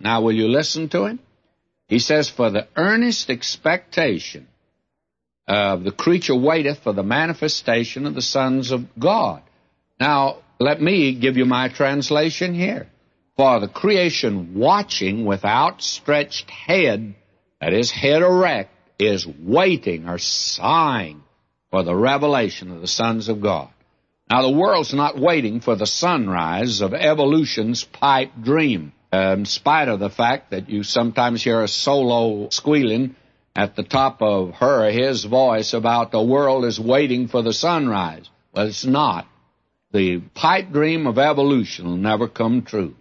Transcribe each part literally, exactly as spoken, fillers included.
Now, will you listen to him? He says, for the earnest expectation of the creature waiteth for the manifestation of the sons of God. Now, let me give you my translation here. For the creation watching with outstretched head, that is, head erect, is waiting or sighing for the revelation of the sons of God. Now, the world's not waiting for the sunrise of evolution's pipe dream. Uh, in spite of the fact that you sometimes hear a solo squealing at the top of her or his voice about the world is waiting for the sunrise. Well, it's not. The pipe dream of evolution will never come true.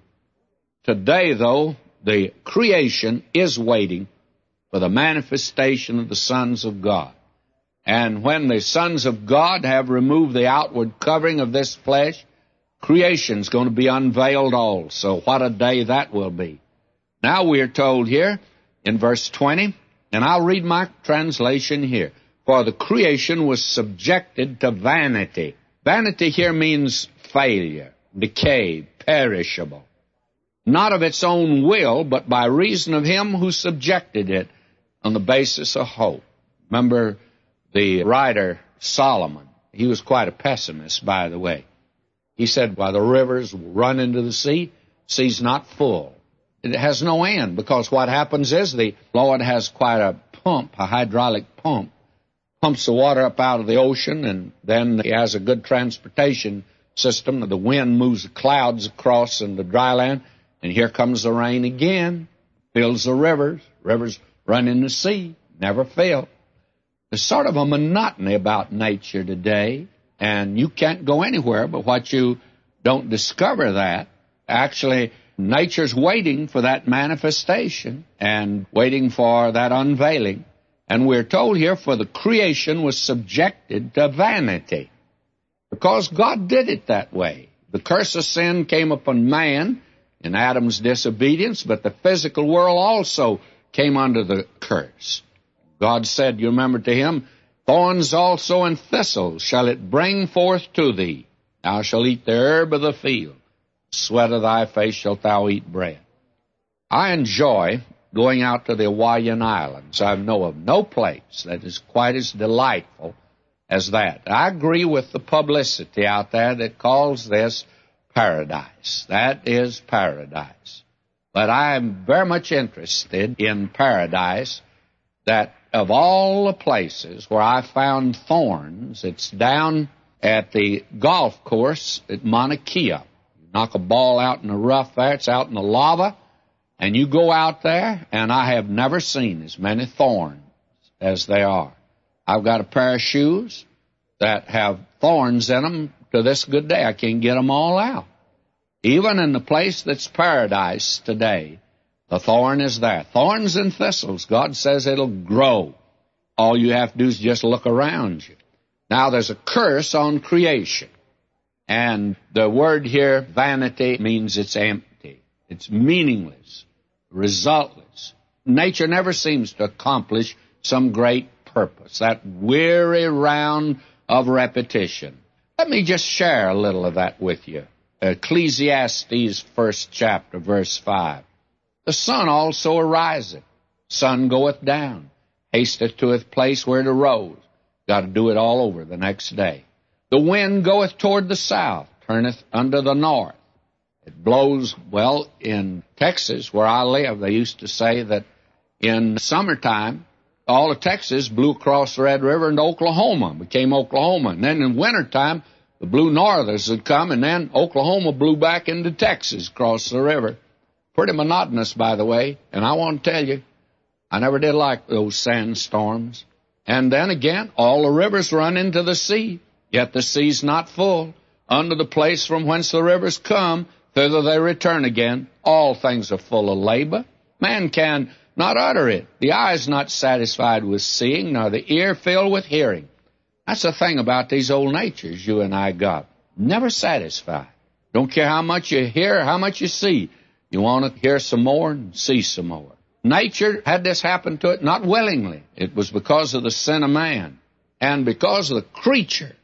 Today, though, the creation is waiting for the manifestation of the sons of God. And when the sons of God have removed the outward covering of this flesh, creation's going to be unveiled also. What a day that will be. Now we're told here in verse twenty, and I'll read my translation here. For the creation was subjected to vanity. Vanity here means failure, decay, perishable. Not of its own will, but by reason of him who subjected it on the basis of hope. Remember the writer Solomon. He was quite a pessimist, by the way. He said, while the rivers run into the sea, sea's not full. It has no end, because what happens is the Lord has quite a pump, a hydraulic pump, pumps the water up out of the ocean, and then he has a good transportation system. The wind moves the clouds across in the dry land, and here comes the rain again, fills the rivers. Rivers run in the sea, never fail. There's sort of a monotony about nature today, and you can't go anywhere but what you don't discover that. Actually, nature's waiting for that manifestation and waiting for that unveiling. And we're told here, for the creation was subjected to vanity, because God did it that way. The curse of sin came upon man in Adam's disobedience, but the physical world also came under the curse. God said, you remember to him, thorns also and thistles shall it bring forth to thee. Thou shalt eat the herb of the field. Sweat of thy face shalt thou eat bread. I enjoy going out to the Hawaiian Islands. I know of no place that is quite as delightful as that. I agree with the publicity out there that calls this paradise. That is paradise. But I am very much interested in paradise, that of all the places where I found thorns, it's down at the golf course at Mauna Kea. You knock a ball out in the rough there, it's out in the lava, and you go out there, and I have never seen as many thorns as there are. I've got a pair of shoes that have thorns in them to this good day. I can't get them all out. Even in the place that's paradise today, the thorn is there. Thorns and thistles, God says it'll grow. All you have to do is just look around you. Now, there's a curse on creation. And the word here, vanity, means it's empty. It's meaningless, resultless. Nature never seems to accomplish some great purpose, that weary round of repetition. Let me just share a little of that with you. Ecclesiastes, first chapter, verse five. The sun also ariseth, sun goeth down, hasteth to its place where it arose. Got to do it all over the next day. The wind goeth toward the south, turneth unto the north. It blows, well, in Texas, where I live, they used to say that in summertime, all of Texas blew across the Red River into Oklahoma, became Oklahoma. And then in wintertime, the blue northers would come, and then Oklahoma blew back into Texas across the river. Pretty monotonous, by the way, and I want to tell you, I never did like those sandstorms. And then again, all the rivers run into the sea, yet the sea's not full. Unto the place from whence the rivers come, thither they return again. All things are full of labor. Man can not utter it. The eye is not satisfied with seeing, nor the ear filled with hearing. That's the thing about these old natures you and I got. Never satisfied. Don't care how much you hear, how much you see. You want to hear some more and see some more. Nature had this happen to it not willingly. It was because of the sin of man. And because the creature